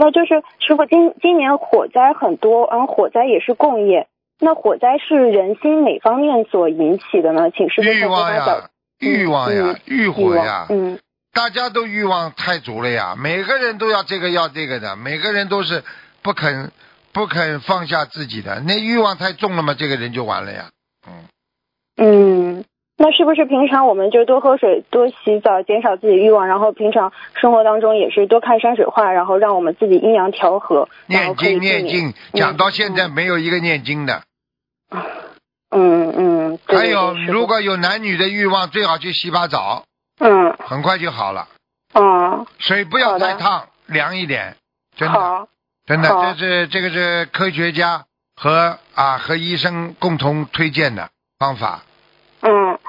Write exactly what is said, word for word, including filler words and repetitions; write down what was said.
那就是师傅今今年火灾很多，然后火灾也是共业。那火灾是人心哪方面所引起的呢？请师傅欲望呀，欲望呀，欲火呀， 嗯， 大家都欲望太足了呀，每个人都要这个要这个的，每个人都是不肯不肯放下自己的，那欲望太重了嘛，这个人就完了呀。嗯嗯，那是不是平常我们就多喝水、多洗澡，减少自己欲望，然后平常生活当中也是多看山水画，然后让我们自己阴阳调和， 念经念经，讲到现在没有一个念经的。 嗯嗯，对还有如果有男女的欲望，最好去洗把澡， 嗯， 很快就好了。 嗯， 水不要太烫，凉一点，真的， 好， 真的，这是这个是科学家和啊和医生共同推荐的方法。 嗯。